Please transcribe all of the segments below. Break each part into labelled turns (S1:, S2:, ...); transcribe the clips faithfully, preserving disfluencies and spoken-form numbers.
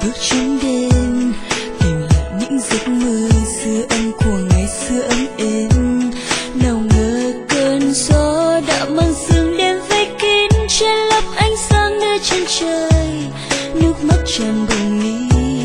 S1: bước trong đêm, tìm lại những giấc mơ xưa ấm của ngày xưa ấm êm. Nào ngờ cơn gió đã mang sương đêm vây kín, che lấp ánh sáng nơi chân trời. Nước mắt tràn bồng ly,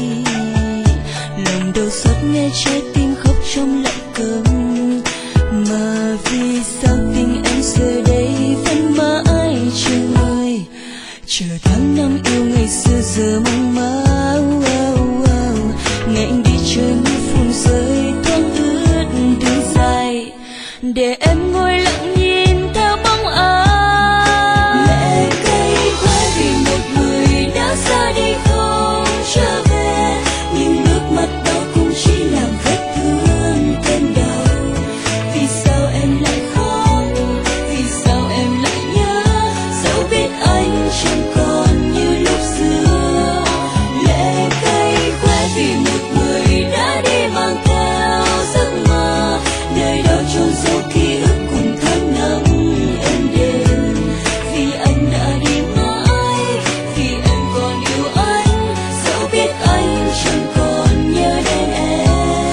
S1: lòng đau xót nghe trái tim khóc trong lặng câm. Mà vì sao tình em giờ đây vẫn mãi chờ người, chờ tháng năm yêu ngày xưa giờ mong mơ. Ngày anh đi chơi mưa phùn rơi thoáng ướt đường dài, để em ngồi lặng nhìn theo bóng ai. Lệ cay quá vì một người đã ra đi không trở về, nhưng nước mắt đó cũng chỉ làm vết thương thêm đau. Vì sao em lại khóc, vì sao em lại nhớ, dẫu biết anh chẳng còn như lúc xưa. Lệ cay quá vì một người đã đi mang theo giấc mơ, nơi đó chôn giấu ký ức cùng tháng năm êm đềm. Vì anh đã đi mãi, vì em còn yêu anh, dẫu biết anh chẳng còn nhớ đến em.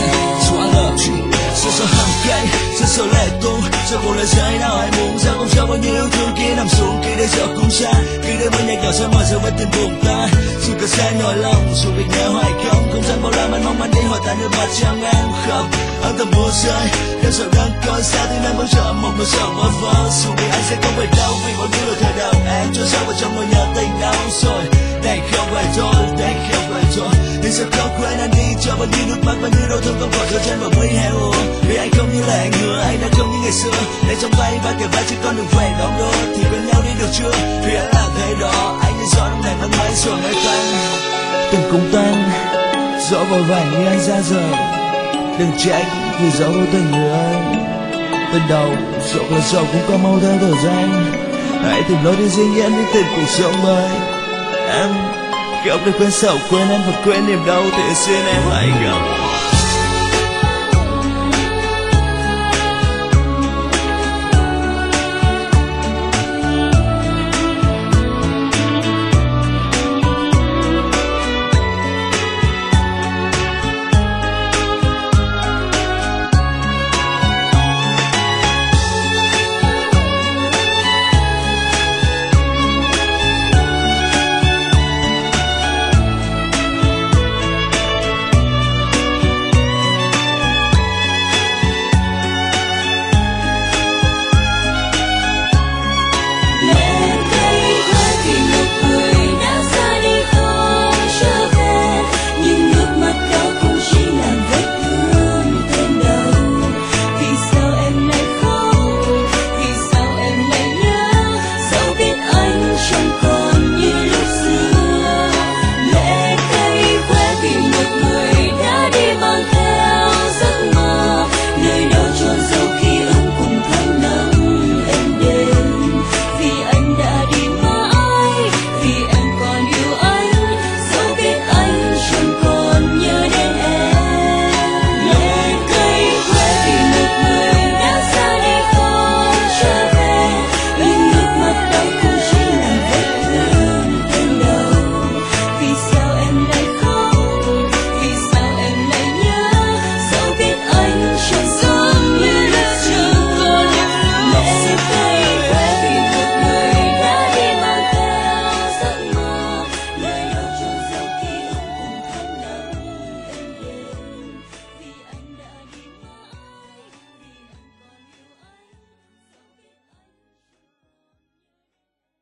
S2: Sao sao hàng cây, sao sao lệ tung, sao cuộc đời rơi nào ai muốn, sao không cho bao nhiêu yêu thương kia nằm xuống khi đây giờ cũng xa, khi đây mới nhạt nhòa sao mà giờ mới tình buồn ta. Dù có xa nhòa lòng, dù việc nhớ hoài không, không gian bao la anh mong anh đi hòa tan nước mắt chẳng em khóc. Ở tầm mùa rơi, đêm sợ đang coi xa tiếng em vẫn chờ một nỗi sợ vỡ vỡ. Dù biết anh sẽ không về đâu, vì bao nhiêu là thời đầu em trôi sâu vào trong nỗi nhớ tình đau rồi. Đây không phải thôi, đây không phải thôi, nhưng sao không quên anh đi cho bao nhiêu nước mắt, bao nhiêu đau thương không còn thời gian mà mới heo. Vì anh không như là anh hứa, anh đã không như ngày xưa, để trong tay ba kề vai chỉ con đường về đón đôi. Thì bên nhau đi được chưa, vì anh làm thế đó, anh như gió trong ngày mất máy rồi mới tan.
S3: Từng cùng tan, gió vội vàng như anh ra rời, đừng trách vì gió vô tình người anh. Bên đầu, dẫu là dẫu cũng có mau theo thời gian, hãy tìm lối đi riêng nhiên đi tìm cuộc sống mới. Em không được quên sầu, quên em và quên niềm đau, thì xin em hãy gặp.